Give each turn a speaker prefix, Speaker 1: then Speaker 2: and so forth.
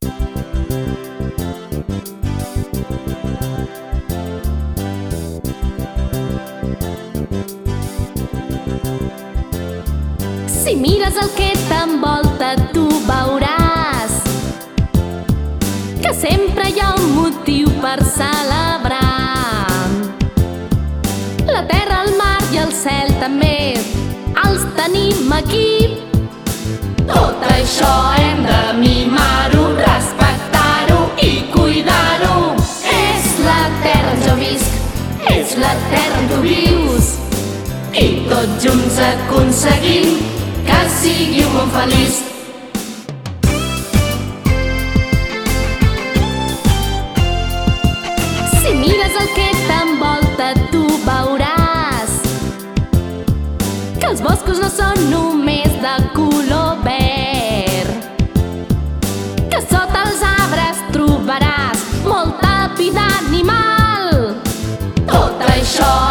Speaker 1: Si mires el que t'envolta, tu veuràs que sempre hi ha un motiu per celebrar. La terra, el mar i el cel també els tenim aquí. Tot això hem de mimar-ho, respectar-ho i cuidar-ho. És la terra on jo visc, és la terra on tu vius, i tots junts aconseguim que sigui un món feliç. Si mires el que t'envolta, tu veuràs que els boscos no són només de color verd, que sota els arbres trobaràs molta vida animal. Tot això